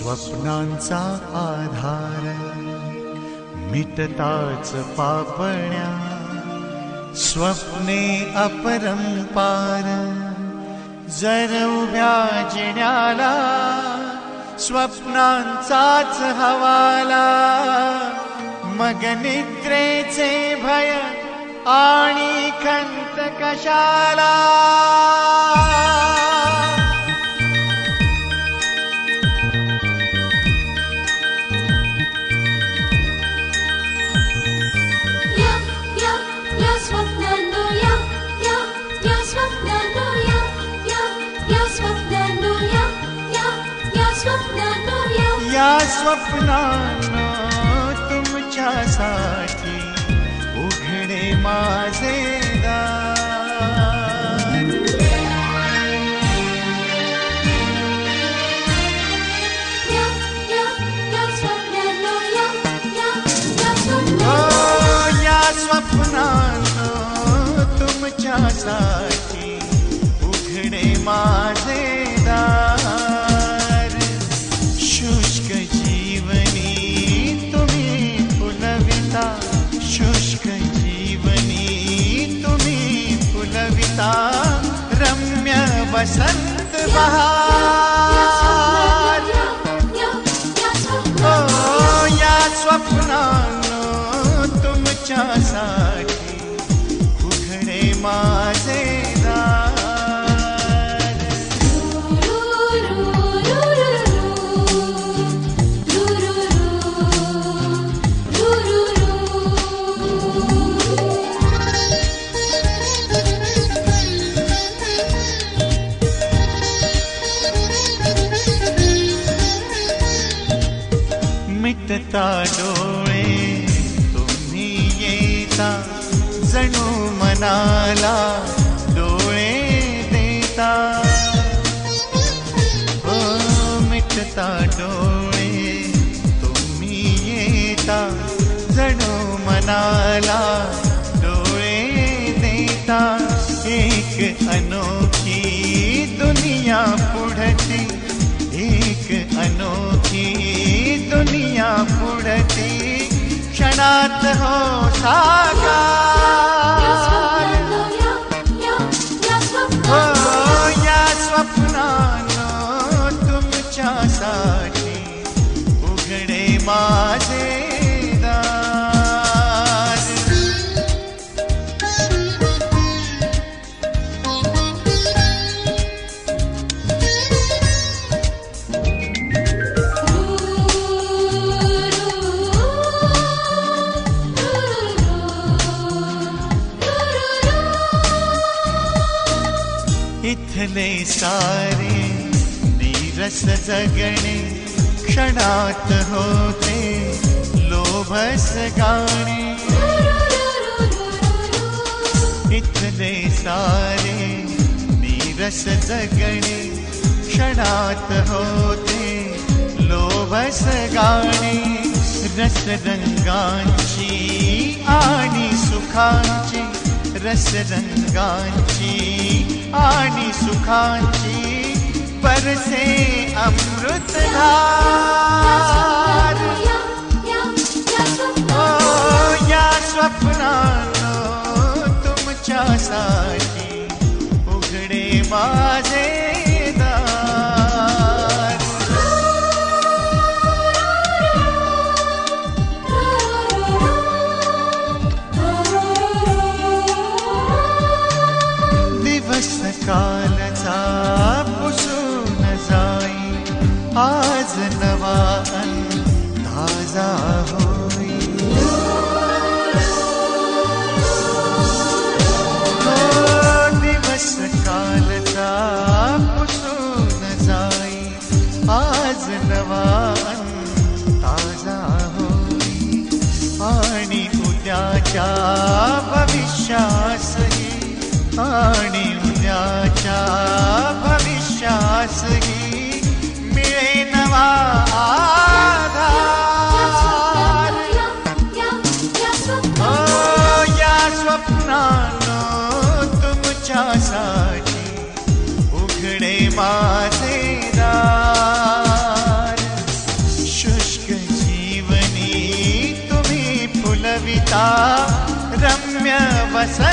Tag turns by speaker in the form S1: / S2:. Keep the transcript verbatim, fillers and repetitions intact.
S1: स्वप्नांचा आधार मिटताच पापण्या, स्वप्ने अपरंपार जर उभ्या जिण्याला स्वप्नांचाच हवाला, मग निद्रेचे भय आणि खंत कशाला. या स्वप्नांनो तुमच्यासाठी उघडे माझे दार. हो या स्वप्नांनो तुमच्यासाठी उघडे माझे दार. शुष्क जीवनी तुम्ही फुलविता, रम्य वसंत बहार. ओ या स्वप्नांनो तुमच्यासाठी उघडे माझे दार. मिटता डोळे तुम्ही येता, जणू मनाला डोळे देता. हो मिटता डोळे तुम्ही येता, जणू मनाला डोळे देता. एक अनोखी दुनिया पुढती, एक अनोखी दुनिया पुढती, क्षणात हो साकार. हो या स्वप्नांनो तुमच्यासाठी उघडे माझे दार. इथले सारे नीरस जगणे क्षणात होते लोभस गाणे. इथले सारे नीरस जगणे क्षणात होते लोभस गाणे. रसरंगांची आणि सुखांची, रसरंगांची आणि सुखांची परसे अमृतधार. ओ या स्वप्नांनो तुमच्यासाठी उघडे माझे दार. दिवस कालचा पुसून जाई, आज नवा ताजा होई. हो दिवस कालचा पुसून जाई, आज नवा ताजा होई. आणि उद्याच्या भविष्यासही, आणि उद्याच्या भविष्यासही मिळे नवा आधार. हो या स्वप्नांनो तुमच्यासाठी उघडे माझे दार. वसंत